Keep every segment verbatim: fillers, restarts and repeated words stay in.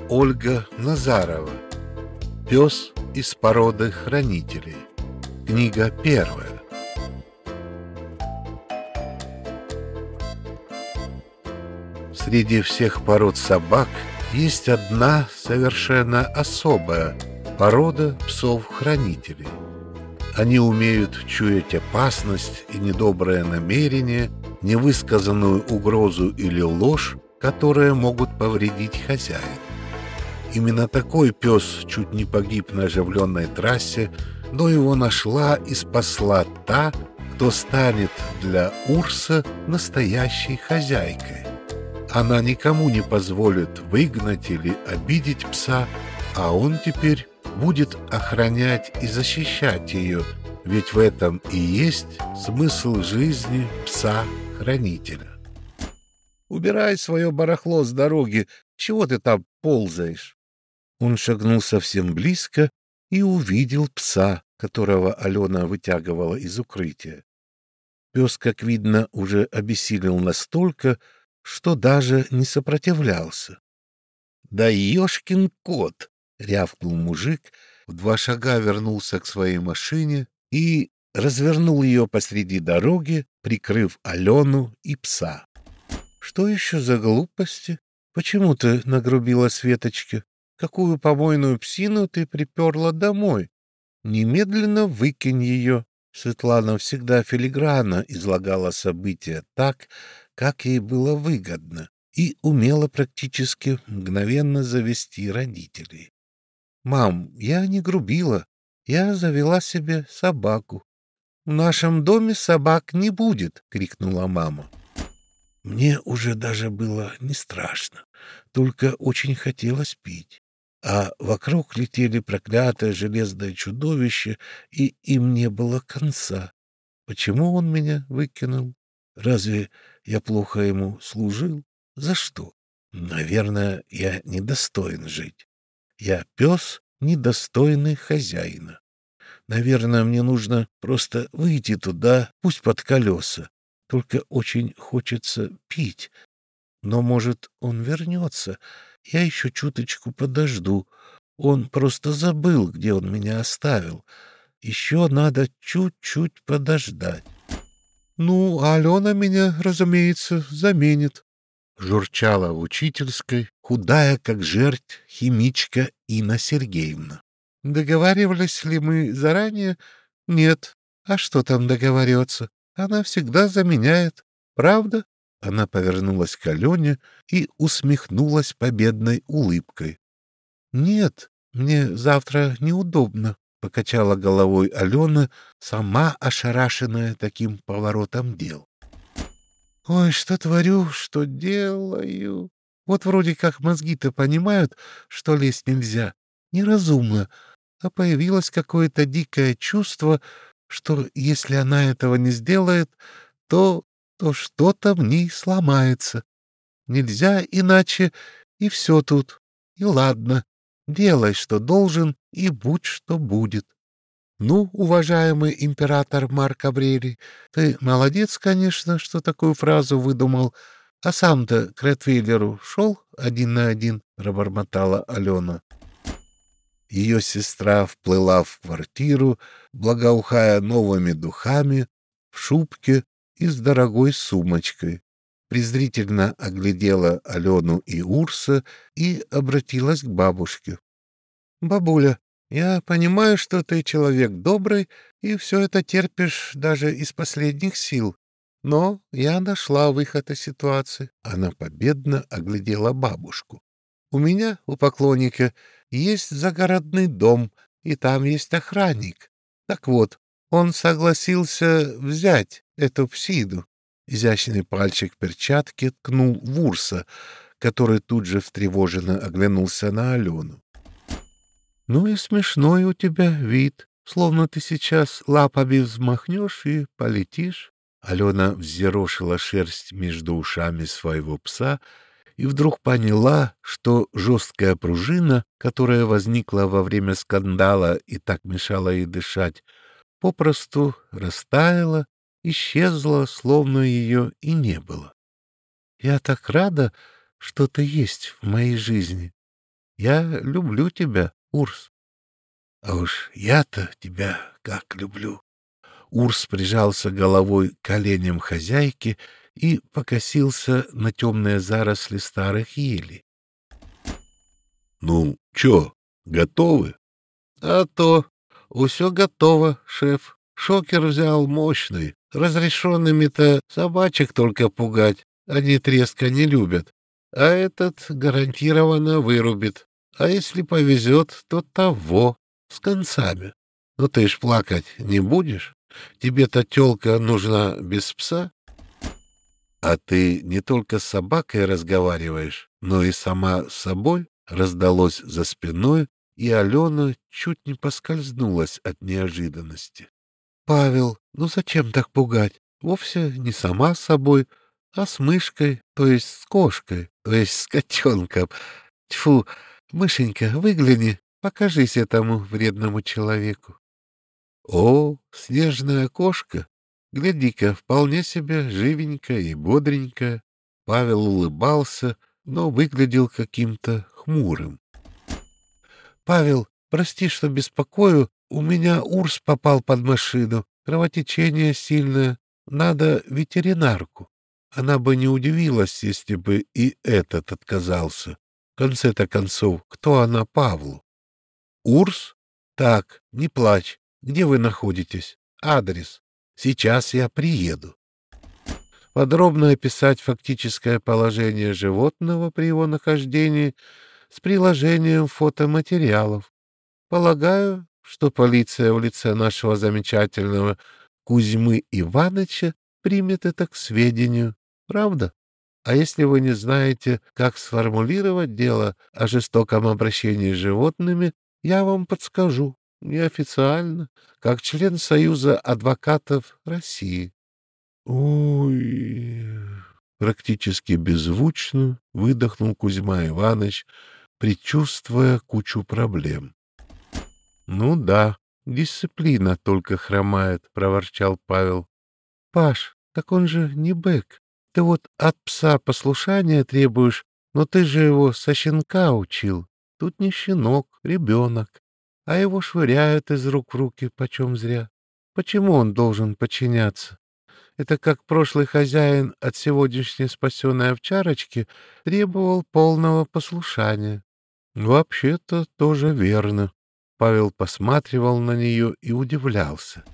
Ольга Назарова. Пес из породы хранителей. Книга первая. Среди всех пород собак есть одна совершенно особая порода псов-хранителей. Они умеют чуять опасность и недоброе намерение, невысказанную угрозу или ложь, которые могут повредить хозяина. Именно такой пес чуть не погиб на оживленной трассе, но его нашла и спасла та, кто станет для Урса настоящей хозяйкой. Она никому не позволит выгнать или обидеть пса, а он теперь будет охранять и защищать ее, ведь в этом и есть смысл жизни пса-хранителя. «Убирай свое барахло с дороги, чего ты там ползаешь?» Он шагнул совсем близко и увидел пса, которого Алена вытягивала из укрытия. Пес, как видно, уже обессилел настолько, что даже не сопротивлялся. «Да ешкин кот!» — рявкнул мужик, в два шага вернулся к своей машине и развернул ее посреди дороги, прикрыв Алену и пса. «Что еще за глупости? Почему ты нагрубила Светочке? Какую помойную псину ты приперла домой? Немедленно выкинь ее!» Светлана всегда филигранно излагала события так, как ей было выгодно, и умела практически мгновенно завести родителей. «Мам, я не грубила, я завела себе собаку». «В нашем доме собак не будет!» — крикнула мама. Мне уже даже было не страшно, только очень хотелось пить. А вокруг летели проклятое железное чудовище, и им не было конца. Почему он меня выкинул? Разве я плохо ему служил? За что? Наверное, я недостоин жить. Я пес, недостойный хозяина. Наверное, мне нужно просто выйти туда, пусть под колеса. Только очень хочется пить. Но, может, он вернется. Я еще чуточку подожду. Он просто забыл, где он меня оставил. Еще надо чуть-чуть подождать. «Ну, а Алена меня, разумеется, заменит», — журчала в учительской, худая, как жерть, химичка Инна Сергеевна. «Договаривались ли мы заранее? Нет. А что там договариваться? Она всегда заменяет. Правда?» Она повернулась к Алене и усмехнулась победной улыбкой. «Нет, мне завтра неудобно», — покачала головой Алена, сама ошарашенная таким поворотом дел. «Ой, что творю, что делаю. Вот вроде как мозги-то понимают, что лезть нельзя. Неразумно. А появилось какое-то дикое чувство, что если она этого не сделает, то, то что-то в ней сломается. Нельзя иначе, и все тут. И ладно, делай, что должен, и будь, что будет. Ну, уважаемый император Марк Аврелий, ты молодец, конечно, что такую фразу выдумал, а сам-то к Ротвейлеру шел один на один, — пробормотала Алена. Ее сестра вплыла в квартиру, благоухая новыми духами, в шубке и с дорогой сумочкой. Презрительно оглядела Алену и Урса и обратилась к бабушке. «Бабуля, я понимаю, что ты человек добрый и все это терпишь даже из последних сил, но я нашла выход из ситуации». Она победно оглядела бабушку. «У меня, у поклонника, есть загородный дом, и там есть охранник. Так вот, он согласился взять эту псину». Изящный пальчик перчатки ткнул в Урса, который тут же встревоженно оглянулся на Алену. «Ну и смешной у тебя вид, словно ты сейчас лапами взмахнешь и полетишь». Алена взъерошила шерсть между ушами своего пса и вдруг поняла, что жесткая пружина, которая возникла во время скандала и так мешала ей дышать, попросту растаяла, исчезла, словно ее и не было. «Я так рада, что ты есть в моей жизни. Я люблю тебя, Урс. А уж я-то тебя как люблю. Урс прижался головой к коленям хозяйки и покосился на темные заросли старых елей. — Ну, чё, готовы? — А то. Усё готово, шеф. Шокер взял мощный. Разрешенными-то собачек только пугать. Они треска не любят. А этот гарантированно вырубит. А если повезет, то того, с концами. Ну ты ж плакать не будешь? Тебе-то тёлка нужна без пса? А ты не только с собакой разговариваешь, но и сама с собой, раздалось за спиной, и Алена чуть не поскользнулась от неожиданности. — Павел, ну зачем так пугать? Вовсе не сама с собой, а с мышкой, то есть с кошкой, то есть с котенком. Тьфу, мышенька, выгляни, покажись этому вредному человеку. О, снежная кошка! Гляди-ка, вполне себе живенькая и бодренькая. Павел улыбался, но выглядел каким-то хмурым. — Павел, прости, что беспокою, у меня Урс попал под машину, кровотечение сильное, надо ветеринарку. Она бы не удивилась, если бы и этот отказался. В конце-то концов, кто она Павлу? — Урс? Так, не плачь. Где вы находитесь? Адрес. Сейчас я приеду. Подробно описать фактическое положение животного при его нахождении с приложением фотоматериалов. Полагаю, что полиция в лице нашего замечательного Кузьмы Иваныча примет это к сведению. Правда? А если вы не знаете, как сформулировать дело о жестоком обращении с животными, я вам подскажу. Неофициально, как член Союза адвокатов России. Ой, практически беззвучно выдохнул Кузьма Иванович, предчувствуя кучу проблем. Ну да, дисциплина только хромает, проворчал Павел. Паш, так он же не бык. Ты вот от пса послушания требуешь, но ты же его со щенка учил. Тут не щенок, ребенок. А его швыряют из рук в руки почем зря. Почему он должен подчиняться? Это как прошлый хозяин от сегодняшней спасенной овчарочки требовал полного послушания. Вообще-то тоже верно. Павел посматривал на нее и удивлялся.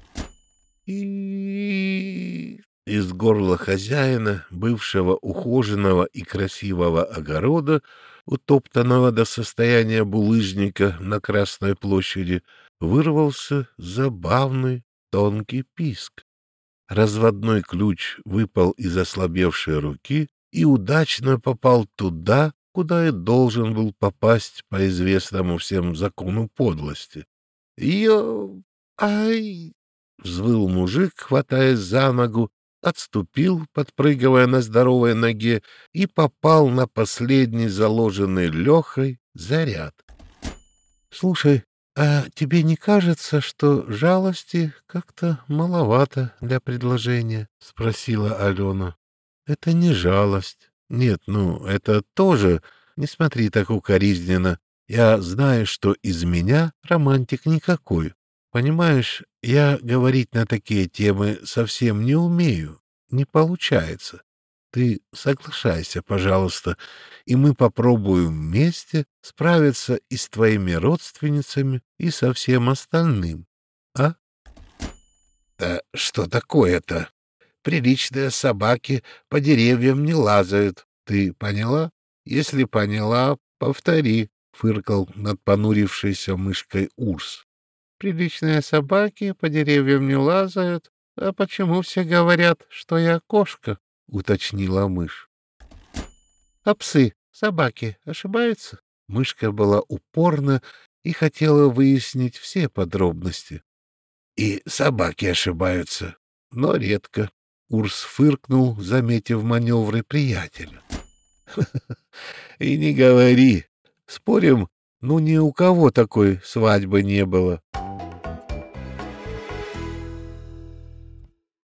И из горла хозяина, бывшего ухоженного и красивого огорода, утоптанного до состояния булыжника на Красной площади, вырвался забавный тонкий писк. Разводной ключ выпал из ослабевшей руки и удачно попал туда, куда и должен был попасть по известному всем закону подлости. «Ё... ай!» — взвыл мужик, хватаясь за ногу, отступил, подпрыгивая на здоровой ноге, и попал на последний заложенный Лехой заряд. — Слушай, а тебе не кажется, что жалости как-то маловато для предложения? — спросила Алена. — Это не жалость. Нет, ну, это тоже... Не смотри так укоризненно. Я знаю, что из меня романтик никакой. Понимаешь, я говорить на такие темы совсем не умею. Не получается. Ты соглашайся, пожалуйста, и мы попробуем вместе справиться и с твоими родственницами, и со всем остальным. А? Да что такое-то? Приличные собаки по деревьям не лазают. Ты поняла? Если поняла, повтори, — фыркал над понурившейся мышкой Урс. Приличные собаки по деревьям не лазают. А почему все говорят, что я кошка? — уточнила мышь. — А псы, собаки ошибаются? Мышка была упорна и хотела выяснить все подробности. — И собаки ошибаются, но редко. Урс фыркнул, заметив маневры приятеля. — И не говори. Спорим, ну ни у кого такой свадьбы не было.